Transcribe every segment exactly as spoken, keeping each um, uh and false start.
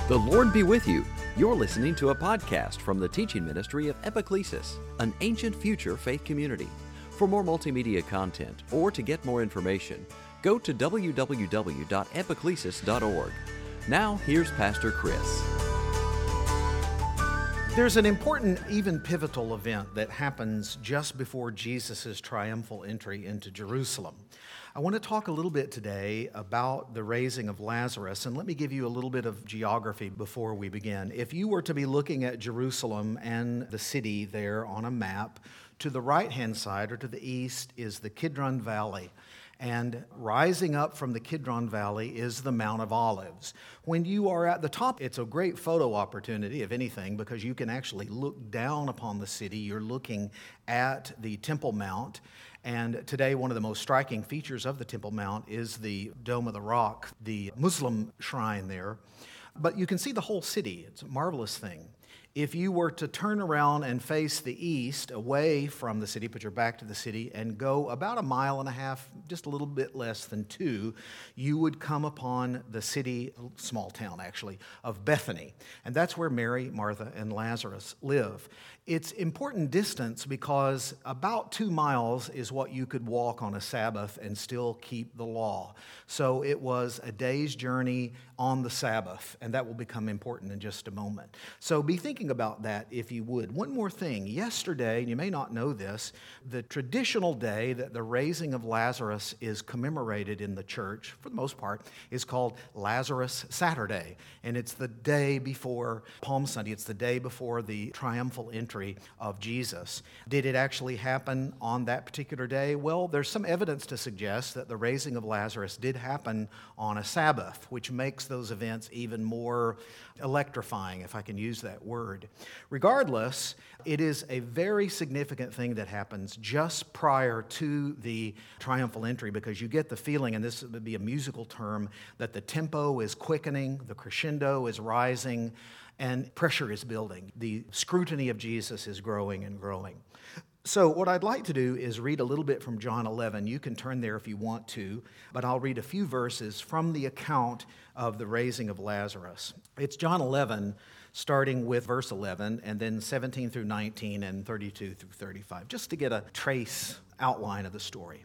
The Lord be with you. You're listening to a podcast from the teaching ministry of Epiclesis, an ancient future faith community. For more multimedia content or to get more information, go to w w w dot epiclesis dot org. Now, here's Pastor Chris. There's an important, even pivotal event that happens just before Jesus' triumphal entry into Jerusalem. I want to talk a little bit today about the raising of Lazarus, and let me give you a little bit of geography before we begin. If you were to be looking at Jerusalem and the city there on a map, to the right-hand side or to the east is the Kidron Valley. And rising up from the Kidron Valley is the Mount of Olives. When you are at the top, it's a great photo opportunity, if anything, because you can actually look down upon the city. You're looking at the Temple Mount. And today, one of the most striking features of the Temple Mount is the Dome of the Rock, the Muslim shrine there. But you can see the whole city. It's a marvelous thing. If you were to turn around and face the east, away from the city, put your back to the city, and go about a mile and a half, just a little bit less than two, you would come upon the city, small town actually, of Bethany. And that's where Mary, Martha, and Lazarus live. It's important distance because about two miles is what you could walk on a Sabbath and still keep the law. So it was a day's journey on the Sabbath, and that will become important in just a moment. So be thinking about that if you would. One more thing. Yesterday, and you may not know this, the traditional day that the raising of Lazarus is commemorated in the church, for the most part, is called Lazarus Saturday. And it's the day before Palm Sunday. It's the day before the triumphal entry of Jesus. Did it actually happen on that particular day? Well, there's some evidence to suggest that the raising of Lazarus did happen on a Sabbath, which makes those events even more electrifying, if I can use that word. Regardless, it is a very significant thing that happens just prior to the triumphal entry, because you get the feeling, and this would be a musical term, that the tempo is quickening, the crescendo is rising, and pressure is building. The scrutiny of Jesus is growing and growing. So what I'd like to do is read a little bit from John eleven. You can turn there if you want to, but I'll read a few verses from the account of the raising of Lazarus. It's John eleven, starting with verse eleven, and then seventeen through nineteen, and thirty-two through thirty-five, just to get a trace outline of the story.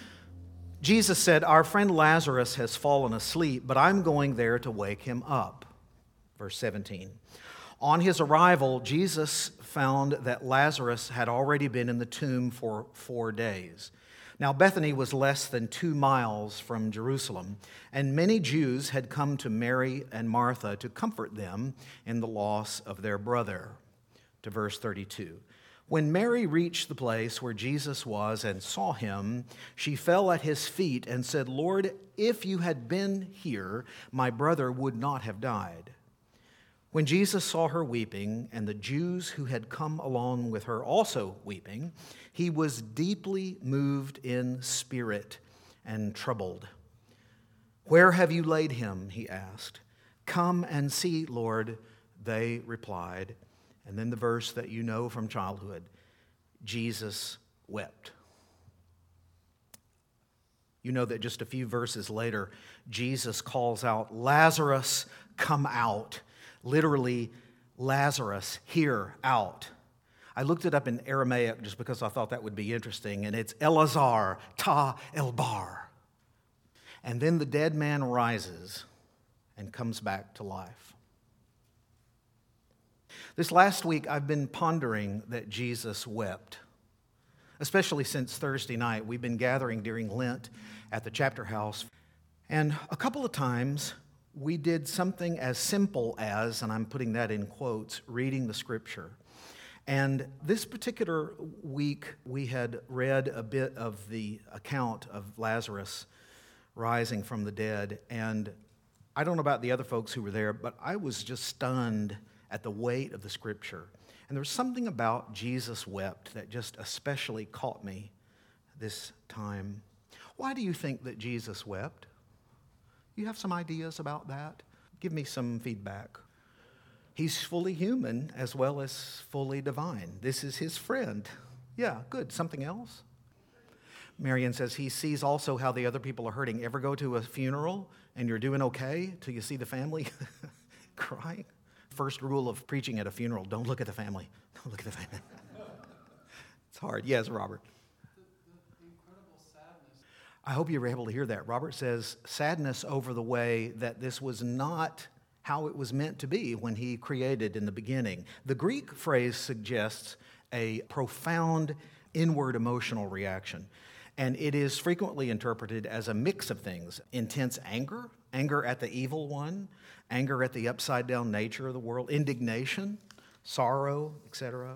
Jesus said, "Our friend Lazarus has fallen asleep, but I'm going there to wake him up." Verse seventeen. On his arrival, Jesus found that Lazarus had already been in the tomb for four days. Now, Bethany was less than two miles from Jerusalem, and many Jews had come to Mary and Martha to comfort them in the loss of their brother. To verse thirty-two. When Mary reached the place where Jesus was and saw him, she fell at his feet and said, "Lord, if you had been here, my brother would not have died." When Jesus saw her weeping, and the Jews who had come along with her also weeping, he was deeply moved in spirit and troubled. "Where have you laid him?" he asked. "Come and see, Lord," they replied. And then the verse that you know from childhood, Jesus wept. You know that just a few verses later, Jesus calls out, "Lazarus, come out." Literally, Lazarus, here, out. I looked it up in Aramaic just because I thought that would be interesting, and it's Elazar, ta elbar. And then the dead man rises and comes back to life. This last week, I've been pondering that Jesus wept, especially since Thursday night. We've been gathering during Lent at the chapter house, and a couple of times, we did something as simple as, and I'm putting that in quotes, reading the scripture. And this particular week, we had read a bit of the account of Lazarus rising from the dead. And I don't know about the other folks who were there, but I was just stunned at the weight of the scripture. And there was something about Jesus wept that just especially caught me this time. Why do you think that Jesus wept? You have some ideas about that? Give me some feedback. He's fully human as well as fully divine. This is his friend. Yeah, good. Something else? Marion says he sees also how the other people are hurting. Ever go to a funeral and you're doing okay till you see the family crying? First rule of preaching at a funeral, don't look at the family. Don't look at the family. It's hard. Yes, Robert. The, the incredible sadness. I hope you were able to hear that. Robert says sadness over the way that this was not how it was meant to be when he created in the beginning. The Greek phrase suggests a profound inward emotional reaction, and it is frequently interpreted as a mix of things: intense anger, anger at the evil one, anger at the upside-down nature of the world, indignation, sorrow, et cetera.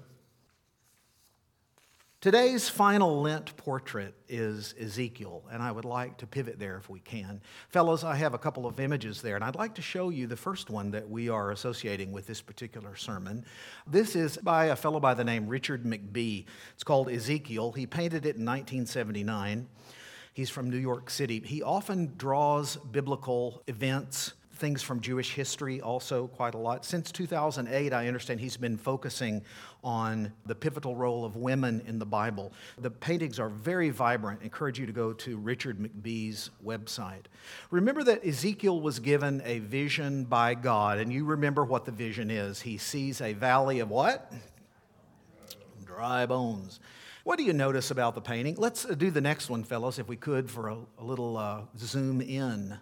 Today's final Lent portrait is Ezekiel, and I would like to pivot there if we can. Fellows, I have a couple of images there, and I'd like to show you the first one that we are associating with this particular sermon. This is by a fellow by the name Richard McBee. It's called Ezekiel. He painted it in nineteen seventy-nine. He's from New York City. He often draws biblical events, things from Jewish history also quite a lot. Since two thousand eight, I understand he's been focusing on the pivotal role of women in the Bible. The paintings are very vibrant. I encourage you to go to Richard McBee's website. Remember that Ezekiel was given a vision by God, and you remember what the vision is. He sees a valley of what? Dry bones. What do you notice about the painting? Let's do the next one, fellows, if we could, for a, a little uh, zoom in.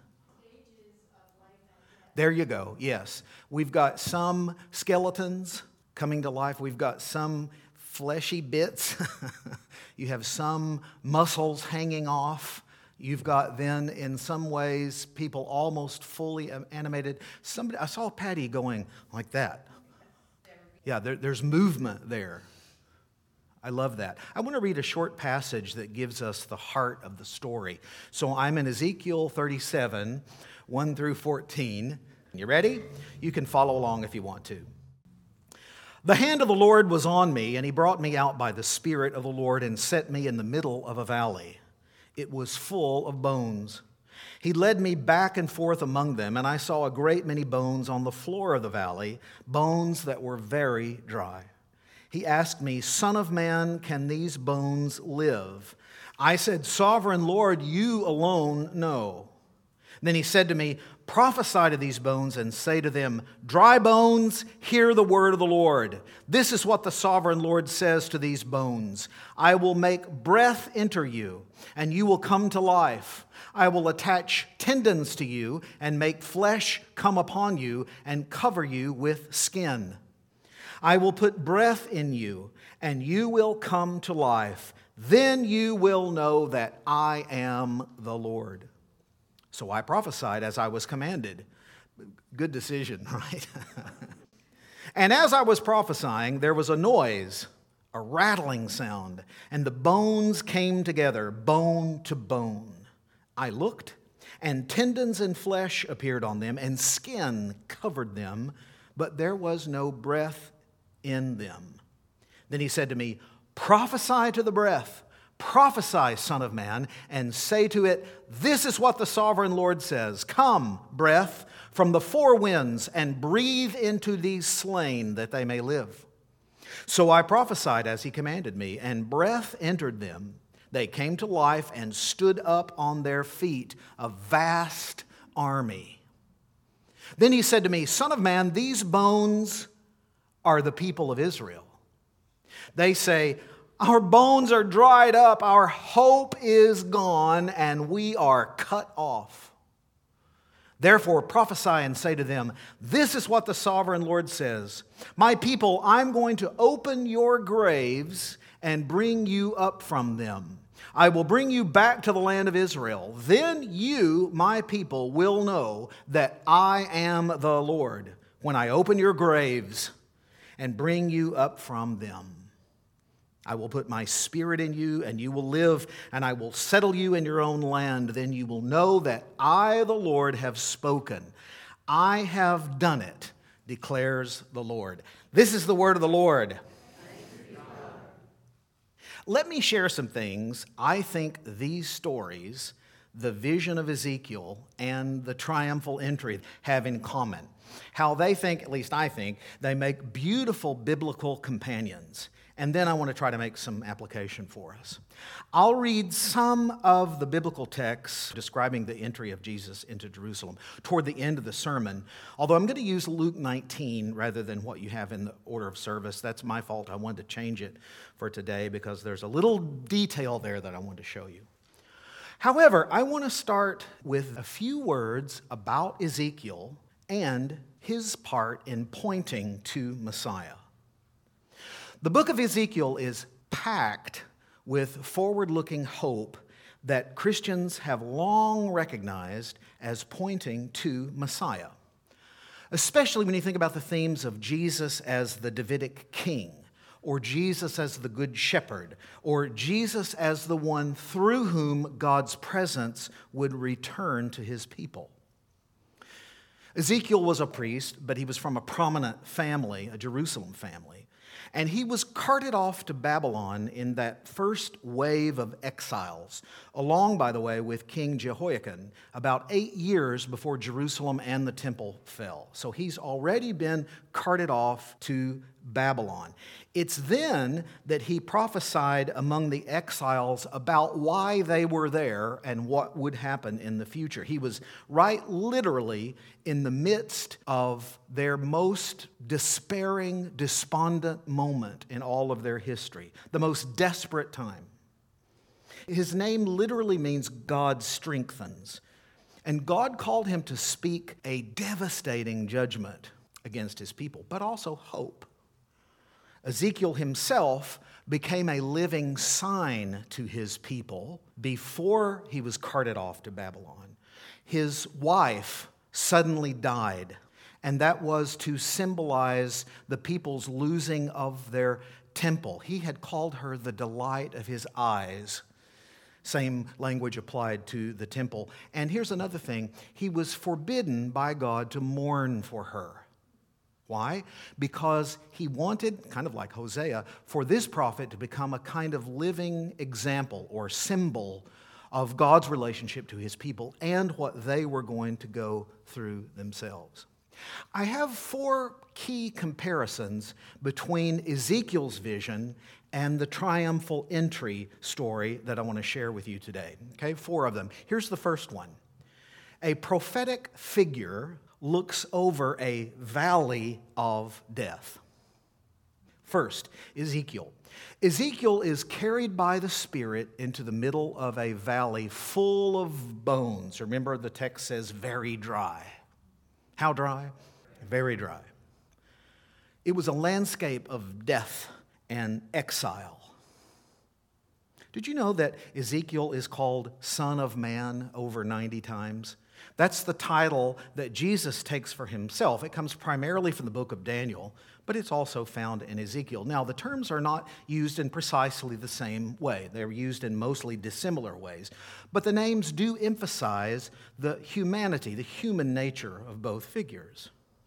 There you go, yes. We've got some skeletons coming to life. We've got some fleshy bits. You have some muscles hanging off. You've got then, in some ways, people almost fully animated. Somebody, I saw Patty going like that. Yeah, there, there's movement there. I love that. I want to read a short passage that gives us the heart of the story. So I'm in Ezekiel thirty-seven, one through fourteen. You ready? You can follow along if you want to. The hand of the Lord was on me, and he brought me out by the Spirit of the Lord and set me in the middle of a valley. It was full of bones. He led me back and forth among them, and I saw a great many bones on the floor of the valley, bones that were very dry. He asked me, Son of man, can these bones live? I said, Sovereign Lord, you alone know. Then he said to me, Prophesy to these bones and say to them, Dry bones, hear the word of the Lord. This is what the sovereign Lord says to these bones. I will make breath enter you, and you will come to life. I will attach tendons to you and make flesh come upon you and cover you with skin. I will put breath in you, and you will come to life. Then you will know that I am the Lord. So I prophesied as I was commanded. Good decision, right? And as I was prophesying, there was a noise, a rattling sound, and the bones came together, bone to bone. I looked, and tendons and flesh appeared on them, and skin covered them, but there was no breath in them. Then he said to me, Prophesy to the breath. Prophesy, Son of man, and say to it, This is what the sovereign Lord says. Come, breath, from the four winds, and breathe into these slain that they may live. So I prophesied as he commanded me, and breath entered them. They came to life and stood up on their feet, a vast army. Then he said to me, Son of man, these bones are the people of Israel. They say, Our bones are dried up, our hope is gone, and we are cut off. Therefore prophesy and say to them, This is what the sovereign Lord says. My people, I'm going to open your graves and bring you up from them. I will bring you back to the land of Israel. Then you, my people, will know that I am the Lord when I open your graves and bring you up from them. I will put my spirit in you, and you will live, and I will settle you in your own land. Then you will know that I, the Lord, have spoken. I have done it, declares the Lord. This is the word of the Lord. Let me share some things I think these stories, the vision of Ezekiel and the triumphal entry, have in common. How they think, at least I think, they make beautiful biblical companions. And then I want to try to make some application for us. I'll read some of the biblical texts describing the entry of Jesus into Jerusalem toward the end of the sermon, although I'm going to use Luke nineteen rather than what you have in the order of service. That's my fault. I wanted to change it for today because there's a little detail there that I want to show you. However, I want to start with a few words about Ezekiel and his part in pointing to Messiah. The book of Ezekiel is packed with forward-looking hope that Christians have long recognized as pointing to Messiah, especially when you think about the themes of Jesus as the Davidic king, or Jesus as the good shepherd, or Jesus as the one through whom God's presence would return to his people. Ezekiel was a priest, but he was from a prominent family, a Jerusalem family. And he was carted off to Babylon in that first wave of exiles, along, by the way, with King Jehoiakim, about eight years before Jerusalem and the temple fell. So he's already been carted off to Babylon. It's then that he prophesied among the exiles about why they were there and what would happen in the future. He was right literally in the midst of their most despairing, despondent moment in all of their history, the most desperate time. His name literally means God strengthens. And God called him to speak a devastating judgment against his people, but also hope. Ezekiel himself became a living sign to his people before he was carted off to Babylon. His wife suddenly died, and that was to symbolize the people's losing of their temple. He had called her the delight of his eyes. Same language applied to the temple. And here's another thing. He was forbidden by God to mourn for her. Why? Because he wanted, kind of like Hosea, for this prophet to become a kind of living example or symbol of God's relationship to his people and what they were going to go through themselves. I have four key comparisons between Ezekiel's vision and the triumphal entry story that I want to share with you today. Okay, four of them. Here's the first one. A prophetic figure looks over a valley of death. First, Ezekiel. Ezekiel is carried by the Spirit into the middle of a valley full of bones. Remember, the text says very dry. How dry? Very dry. It was a landscape of death and exile. Did you know that Ezekiel is called Son of Man over ninety times? That's the title that Jesus takes for himself. It comes primarily from the book of Daniel, but it's also found in Ezekiel. Now, the terms are not used in precisely the same way. They're used in mostly dissimilar ways. But the names do emphasize the humanity, the human nature of both figures.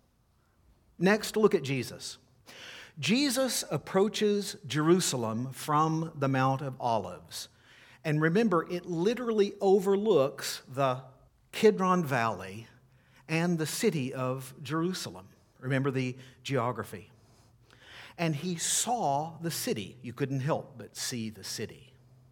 Next, look at Jesus. Jesus approaches Jerusalem from the Mount of Olives. And remember, it literally overlooks the Kidron Valley and the city of Jerusalem. Remember the geography. And he saw the city. You couldn't help but see the city.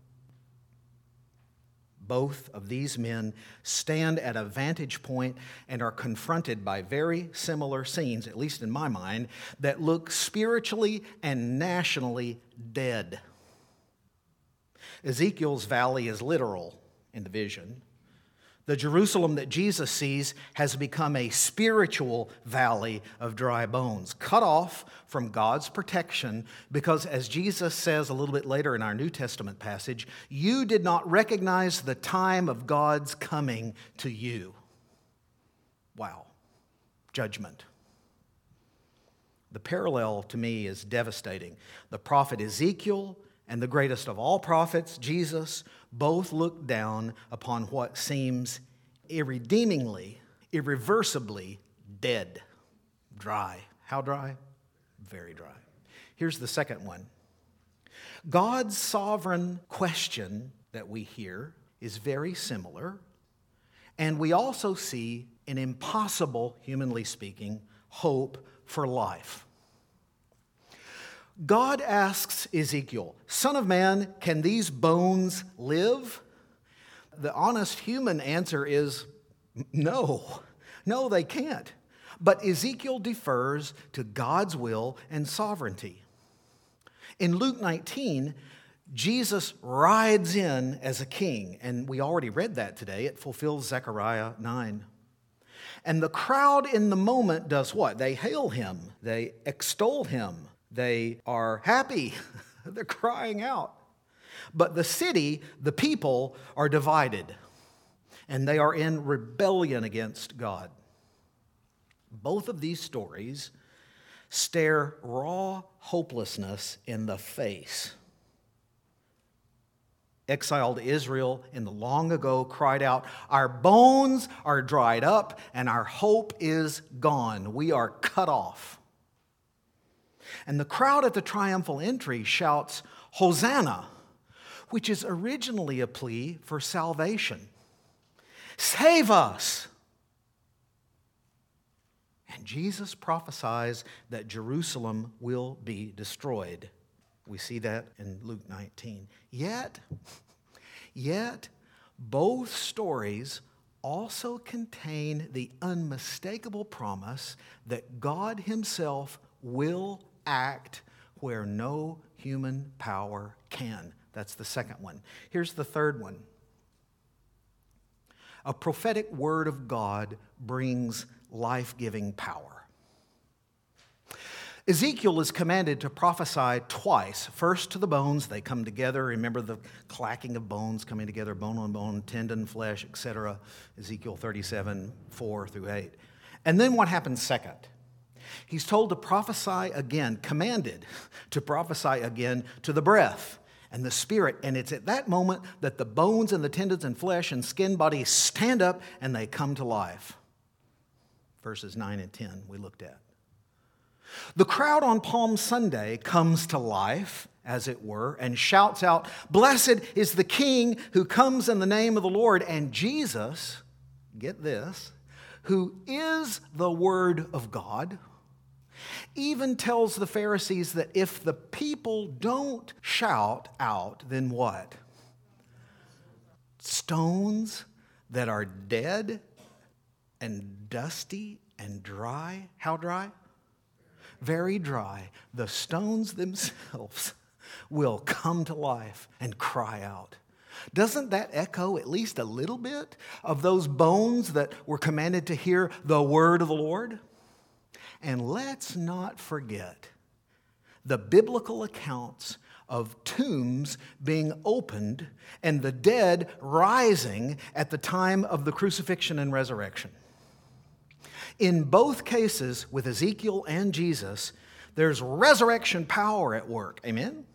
Both of these men stand at a vantage point and are confronted by very similar scenes, at least in my mind, that look spiritually and nationally dead. Ezekiel's valley is literal in the vision. The Jerusalem that Jesus sees has become a spiritual valley of dry bones, cut off from God's protection because, as Jesus says a little bit later in our New Testament passage, you did not recognize the time of God's coming to you. Wow. Judgment. The parallel to me is devastating. The prophet Ezekiel and the greatest of all prophets, Jesus, both look down upon what seems irredeemingly, irreversibly dead, dry. How dry? Very dry. Here's the second one. God's sovereign question that we hear is very similar, and we also see an impossible, humanly speaking, hope for life. God asks Ezekiel, "Son of man, can these bones live?" The honest human answer is no. No, they can't. But Ezekiel defers to God's will and sovereignty. In Luke nineteen, Jesus rides in as a king, and we already read that today. It fulfills Zechariah nine. And the crowd in the moment does what? They hail him. They extol him. They are happy. They're crying out. But the city, the people, are divided, and they are in rebellion against God. Both of these stories stare raw hopelessness in the face. Exiled Israel in the long ago cried out, "Our bones are dried up and our hope is gone. We are cut off." And the crowd at the triumphal entry shouts, "Hosanna," which is originally a plea for salvation. Save us! And Jesus prophesies that Jerusalem will be destroyed. We see that in Luke nineteen. Yet, yet, both stories also contain the unmistakable promise that God Himself will act where no human power can. That's the second one. Here's the third one. A prophetic word of God brings life-giving power. Ezekiel is commanded to prophesy twice. First to the bones, they come together. Remember the clacking of bones coming together, bone on bone, tendon, flesh, et cetera. Ezekiel thirty-seven, four through eight. And then what happens second? He's told to prophesy again, commanded to prophesy again to the breath and the spirit. And it's at that moment that the bones and the tendons and flesh and skin body stand up and they come to life. Verses nine and ten we looked at. The crowd on Palm Sunday comes to life, as it were, and shouts out, "Blessed is the King who comes in the name of the Lord." And Jesus, get this, who is the Word of God, even tells the Pharisees that if the people don't shout out, then what? Stones that are dead and dusty and dry. How dry? Very dry. The stones themselves will come to life and cry out. Doesn't that echo at least a little bit of those bones that were commanded to hear the word of the Lord? And let's not forget the biblical accounts of tombs being opened and the dead rising at the time of the crucifixion and resurrection. In both cases, with Ezekiel and Jesus, there's resurrection power at work. Amen?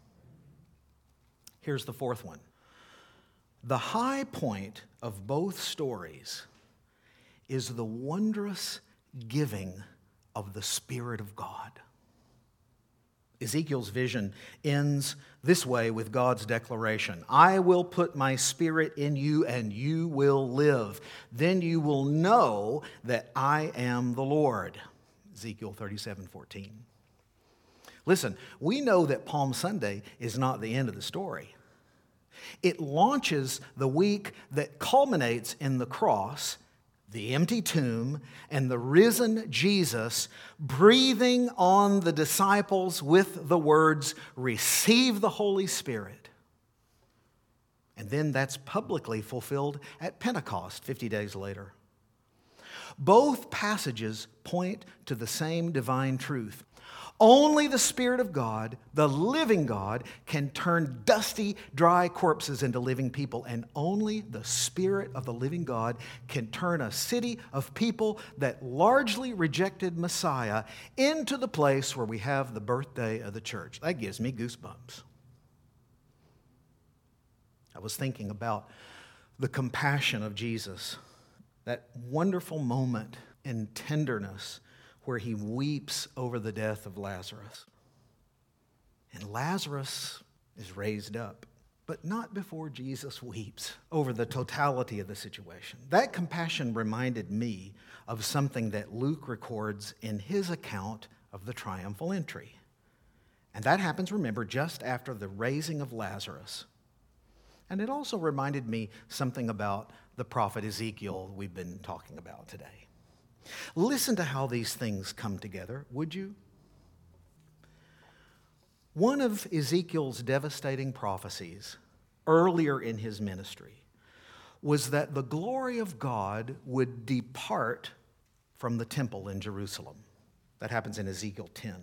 Here's the fourth one. The high point of both stories is the wondrous giving of the Spirit of God. Ezekiel's vision ends this way with God's declaration, "I will put my Spirit in you and you will live. Then you will know that I am the Lord." Ezekiel thirty-seven fourteen. Listen, we know that Palm Sunday is not the end of the story. It launches the week that culminates in the cross, the empty tomb, and the risen Jesus breathing on the disciples with the words, "Receive the Holy Spirit." And then that's publicly fulfilled at Pentecost fifty days later. Both passages point to the same divine truth. Only the Spirit of God, the living God, can turn dusty, dry corpses into living people. And only the Spirit of the living God can turn a city of people that largely rejected Messiah into the place where we have the birthday of the church. That gives me goosebumps. I was thinking about the compassion of Jesus, that wonderful moment in tenderness where he weeps over the death of Lazarus. And Lazarus is raised up, but not before Jesus weeps over the totality of the situation. That compassion reminded me of something that Luke records in his account of the triumphal entry. And that happens, remember, just after the raising of Lazarus. And it also reminded me something about the prophet Ezekiel we've been talking about today. Listen to how these things come together, would you? One of Ezekiel's devastating prophecies earlier in his ministry was that the glory of God would depart from the temple in Jerusalem. That happens in Ezekiel ten.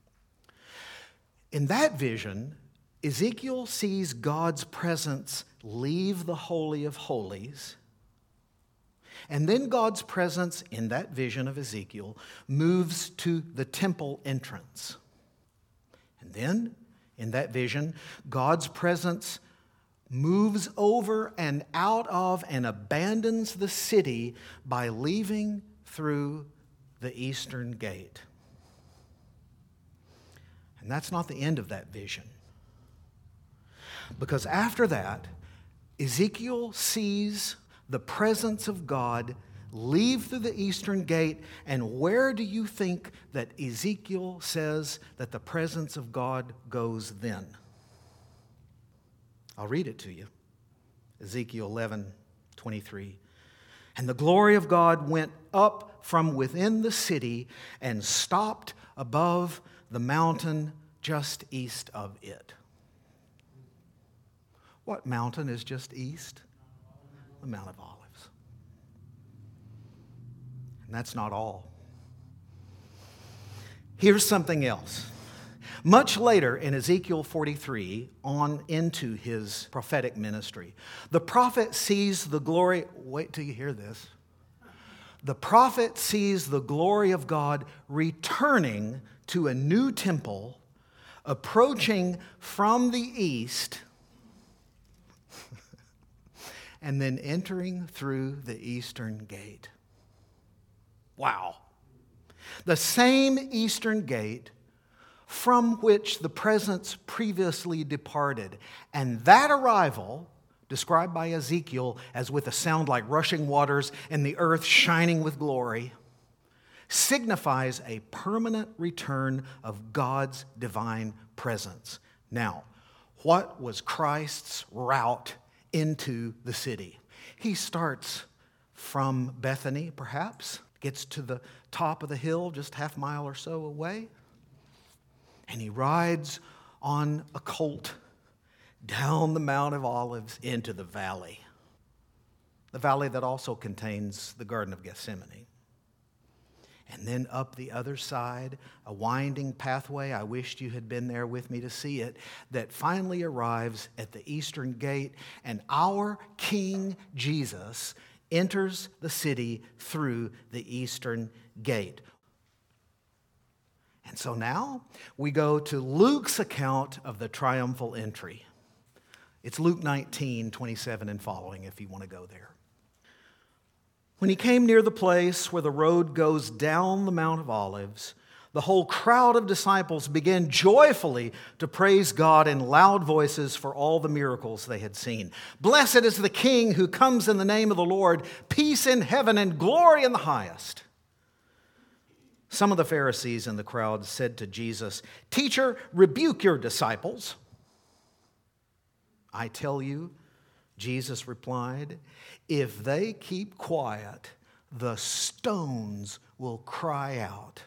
In that vision, Ezekiel sees God's presence leave the Holy of Holies, and then God's presence in that vision of Ezekiel moves to the temple entrance. And then, in that vision, God's presence moves over and out of and abandons the city by leaving through the eastern gate. And that's not the end of that vision. Because after that, Ezekiel sees the presence of God leave through the eastern gate. And where do you think that Ezekiel says that the presence of God goes then? I'll read it to you. Ezekiel eleven twenty-three. And the glory of God went up from within the city and stopped above the mountain just east of it. What mountain is just east? The Mount of Olives. And that's not all. Here's something else. Much later in Ezekiel forty-three, on into his prophetic ministry, the prophet sees the glory. Wait till you hear this. The prophet sees the glory of God returning to a new temple, approaching from the east, and then entering through the eastern gate. Wow. The same eastern gate from which the presence previously departed. And that arrival, described by Ezekiel as with a sound like rushing waters and the earth shining with glory, signifies a permanent return of God's divine presence. Now, what was Christ's route into the city? He starts from Bethany, perhaps, gets to the top of the hill, just half mile or so away, and he rides on a colt down the Mount of Olives into the valley, the valley that also contains the Garden of Gethsemane. And then up the other side, a winding pathway, I wished you had been there with me to see it, that finally arrives at the eastern gate, and our King Jesus enters the city through the eastern gate. And so now we go to Luke's account of the triumphal entry. It's Luke nineteen, twenty-seven and following if you want to go there. When he came near the place where the road goes down the Mount of Olives, the whole crowd of disciples began joyfully to praise God in loud voices for all the miracles they had seen. Blessed is the King who comes in the name of the Lord, peace in heaven and glory in the highest. Some of the Pharisees in the crowd said to Jesus, "Teacher, rebuke your disciples." "I tell you," Jesus replied, "if they keep quiet, the stones will cry out."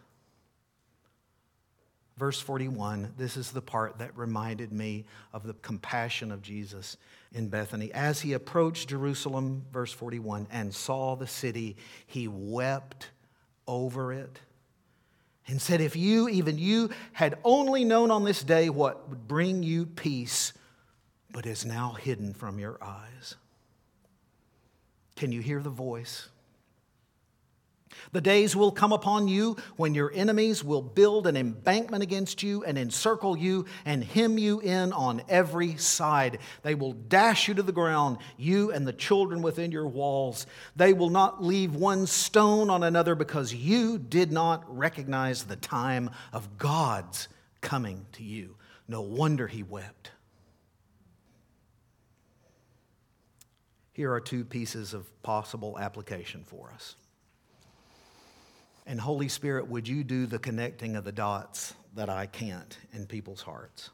Verse forty-one, this is the part that reminded me of the compassion of Jesus in Bethany. As he approached Jerusalem, verse forty-one, and saw the city, he wept over it and said, "If you, even you, had only known on this day what would bring you peace, but is now hidden from your eyes." Can you hear the voice? The days will come upon you when your enemies will build an embankment against you and encircle you and hem you in on every side. They will dash you to the ground, you and the children within your walls. They will not leave one stone on another because you did not recognize the time of God's coming to you. No wonder he wept. Here are two pieces of possible application for us. And Holy Spirit, would you do the connecting of the dots that I can't in people's hearts?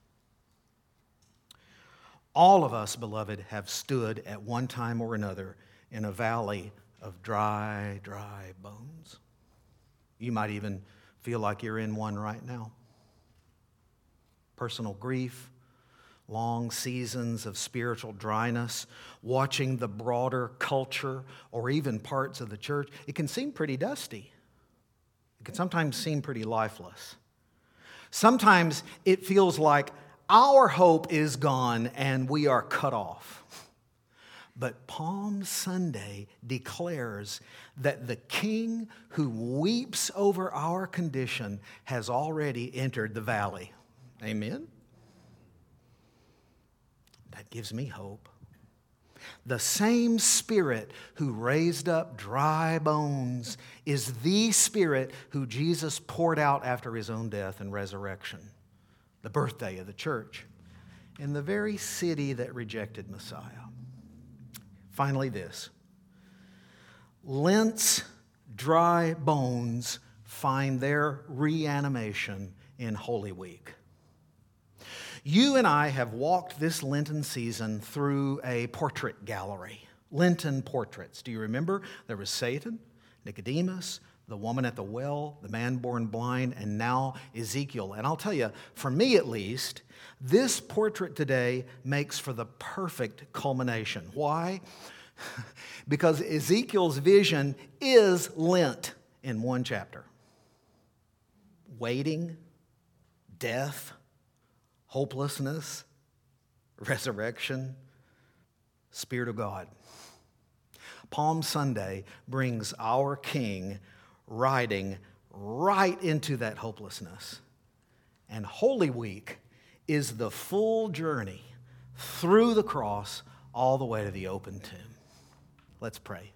All of us, beloved, have stood at one time or another in a valley of dry, dry bones. You might even feel like you're in one right now. Personal grief, long seasons of spiritual dryness, watching the broader culture or even parts of the church, it can seem pretty dusty. It can sometimes seem pretty lifeless. Sometimes it feels like our hope is gone and we are cut off. But Palm Sunday declares that the King who weeps over our condition has already entered the valley. Amen? That gives me hope. The same Spirit who raised up dry bones is the Spirit who Jesus poured out after his own death and resurrection, the birthday of the church, in the very city that rejected Messiah. Finally, this. Lent's dry bones find their reanimation in Holy Week. You and I have walked this Lenten season through a portrait gallery, Lenten portraits. Do you remember? There was Satan, Nicodemus, the woman at the well, the man born blind, and now Ezekiel. And I'll tell you, for me at least, this portrait today makes for the perfect culmination. Why? Because Ezekiel's vision is Lent in one chapter. Waiting, death, hopelessness, resurrection, Spirit of God. Palm Sunday brings our King riding right into that hopelessness. And Holy Week is the full journey through the cross all the way to the open tomb. Let's pray.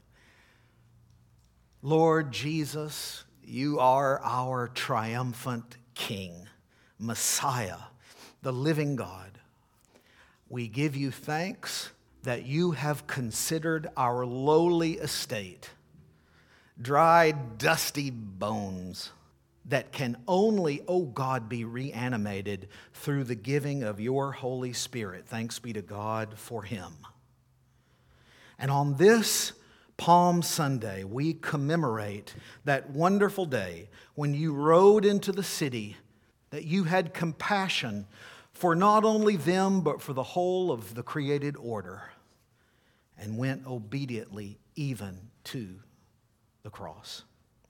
Lord Jesus, you are our triumphant King, Messiah, the living God. We give you thanks that you have considered our lowly estate, dry, dusty bones that can only, oh God, be reanimated through the giving of your Holy Spirit. Thanks be to God for him. And on this Palm Sunday, we commemorate that wonderful day when you rode into the city, that you had compassion for not only them, but for the whole of the created order, and went obediently even to the cross.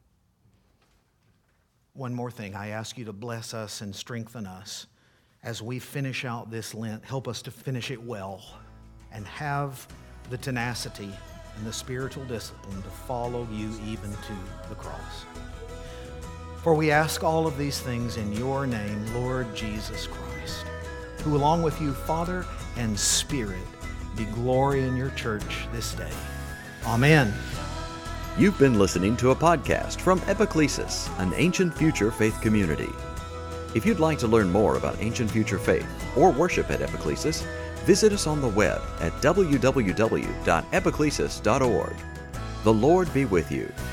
One more thing, I ask you to bless us and strengthen us as we finish out this Lent. Help us to finish it well and have the tenacity and the spiritual discipline to follow you even to the cross. For we ask all of these things in your name, Lord Jesus Christ, who along with you, Father and Spirit, be glory in your church this day. Amen. You've been listening to a podcast from Epiclesis, an ancient future faith community. If you'd like to learn more about ancient future faith or worship at Epiclesis, visit us on the web at w w w dot epiclesis dot org. The Lord be with you.